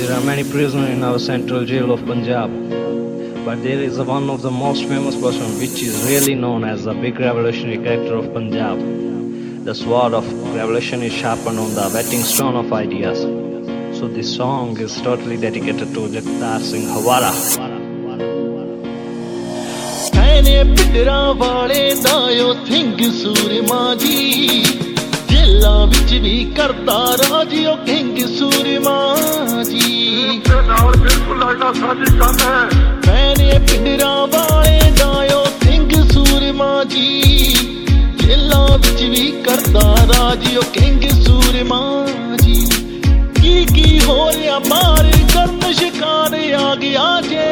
There are many prisoners in our central jail of Punjab, but there is one of the most famous person which is really known as the big revolutionary character of Punjab. The sword of revolution is sharpened on the whetting stone of ideas. So this song is totally dedicated to Jagtar Singh Hawara. ਪਿੰਡਰਾਂ ਵਾਲੇ ਦਾ ਉਹ ਸਿੰਘ ਸੂਰਮਾ ਜੀ, ਜੇਲਾਂ ਵਿੱਚ ਵੀ ਕਰਦਾ ਰਾਜ ਉਹ king ਸੂਰਮਾ ਜੀ। ਨਾਲ ਬਿਲਕੁਲ ਲੱਗਦਾ ਸਾਡੀ ਕੰਨ ਹੈ। ਮੈਨੇ ਪਿੰਡਰਾਂ ਵਾਲੇ ਦਾ ਉਹ ਸਿੰਘ ਸੂਰਮਾ ਜੀ, ਜੇਲਾਂ ਵਿੱਚ ਵੀ ਕਰਦਾ ਰਾਜ ਉਹ ਕਿੰਗ ਸੂਰਮਾ ਜੀ। ਕੀ ਹੋ ਰਿਹਾ ਮਾਰ ਕਰਨ ਸ਼ਿਕਾਰ ਆ ਗਿਆ ਜੇ,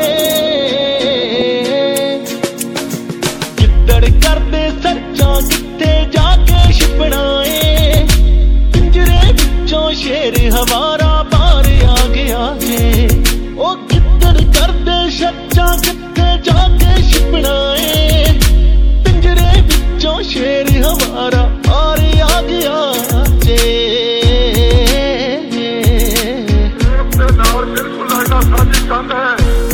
ਕਰਦੇ ਸਰਚਾਂ ਕਿੱਥੇ ਜਾ ਕੇ ਛਿਪਣਾ ਏ, ਪਿੰਜਰੇ ਵਿੱਚੋਂ ਸ਼ੇਰ ਹਵਾਰਾ ਬਾਹਰ ਆ ਗਿਆ ਜੇ। ਉਹ ਕਿੱਧਰ ਕਰਦੇ ਸਰਚਾਂ ਕਿੱਥੇ ਜਾ ਕੇ ਛਿਪਣਾ ਏ, ਪਿੰਜਰੇ ਵਿੱਚੋਂ ਸ਼ੇਰ ਹਵਾਰਾ ਬਾਹਰ ਆ ਗਿਆ ਜੇ। ਨਾਲ ਬਿਲਕੁਲ ਲੱਗਦਾ ਸਾਡੀ ਕੰਧ ਹੈ।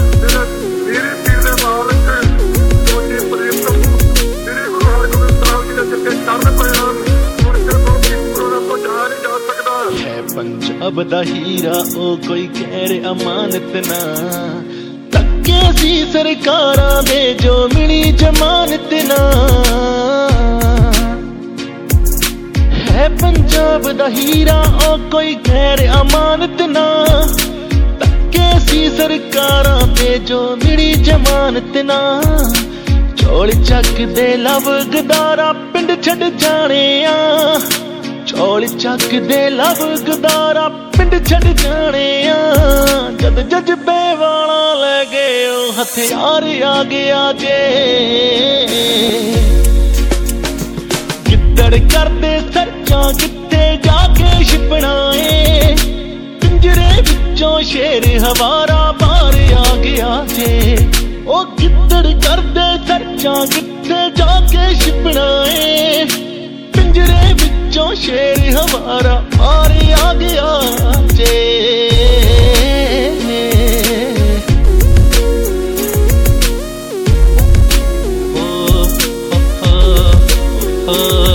ਪੰਜਾਬ ਦਾ ਹੀਰਾ ਉਹ ਕੋਈ ਕਹਿ ਅਮਾਨਤ ਨਾ, ਧੱਕੇ ਸੀ ਸਰਕਾਰਾਂ ਦੇ ਜੋ ਮਿਲੀ ਜ਼ਮਾਨਤ ਨਾ। ਹੈ ਪੰਜਾਬ ਦਾ ਹੀਰਾ ਉਹ ਕੋਈ ਕਹਿ ਅਮਾਨਤ ਨਾ, ਧੱਕੇ ਸੀ ਸਰਕਾਰਾਂ ਦੇ ਜੋ ਮਿਲੀ ਜ਼ਮਾਨਤ ਨਾ। ਚੋਲ ਚੱਕਦੇ ਲਵ ਗਦਾਰਾ ਪਿੰਡ ਛੱਡ ਜਾਣੇ ਆ, ਚੌਲ ਚੱਕਦੇ ਲਵ ਗਦਾਰਾ ਪਿੰਡ ਛੱਡ ਜਾਣੇ ਆ। ਜਦ ਜਜ਼ਬੇ ਵਾਲਾ ਲੈ ਗਏ ਉਹ ਹਥਿਆਰ ਆ ਗਿਆ ਜੇ, ਗਿੱਦੜ ਕਰਦੇ ਸਰਚਾਂ ਕਿੱਥੇ ਜਾ ਕੇ ਛਿਪਣਾ ਏ, ਪਿੰਜਰੇ ਵਿੱਚੋਂ ਸ਼ੇਰ ਹਵਾਰਾ ਬਾਹਰ ਆ ਗਿਆ ਜੇ। ਉਹ ਗਿੱਦੜ ਕਰਦੇ ਸਰਚਾਂ ਕਿੱਥੇ ਜਾ ਕੇ ਛਿਪਣਾ ਏ, ਪਿੰਜਰੇ ਵਿੱਚੋਂ ਸ਼ੇਰ ਹਵਾਰਾ ਬਾਹਰ ਆ ਗਿਆ ਜੇ। Oh